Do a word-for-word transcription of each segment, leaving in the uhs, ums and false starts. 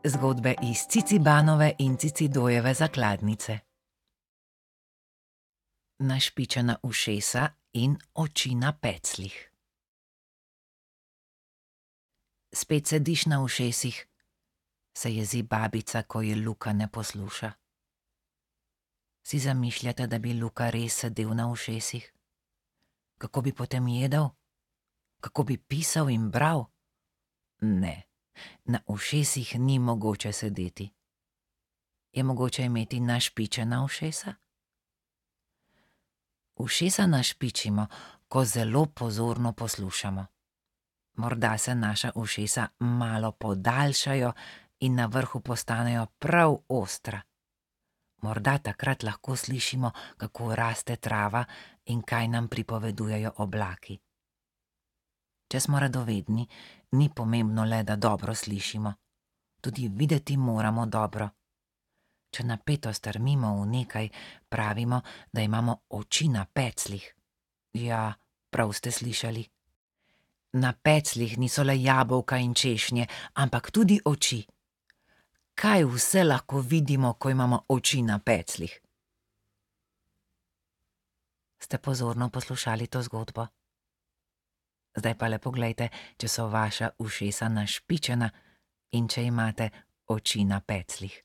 Zgodbe iz Cicibanove in Cicidojeve zakladnice. Našpičena ušesa in oči na pecljih. Spet sediš na ušesih, se jezi babica, ko je Luka ne posluša. Si zamišljate, da bi Luka res sedel na ušesih? Kako bi potem jedel? Kako bi pisal in bral? Ne, na ušesih ni mogoče sedeti. Je mogoče imeti našpičena ušesa? Ušesa našpičimo, ko zelo pozorno poslušamo. Morda se naša ušesa malo podaljšajo in na vrhu postanejo prav ostra. Morda takrat lahko slišimo, kako raste trava in kaj nam pripovedujejo oblaki. Če smo radovedni, ni pomembno le, da dobro slišimo. Tudi videti moramo dobro. Če napeto strmimo v nekaj, pravimo, da imamo oči na pecljih. Ja, prav ste slišali. Na pecljih niso le jabolka in češnje, ampak tudi oči. Kaj vse lahko vidimo, ko imamo oči na pecljih? Ste pozorno poslušali to zgodbo? Zdaj pa le poglejte, če so vaša ušesa našpičena in če imate oči na pecljih.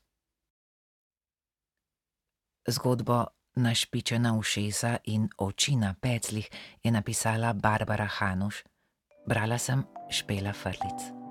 Zgodbo Našpičena ušesa in oči na pecljih je napisala Barbara Hanuš. Brala sem Špela Frlic.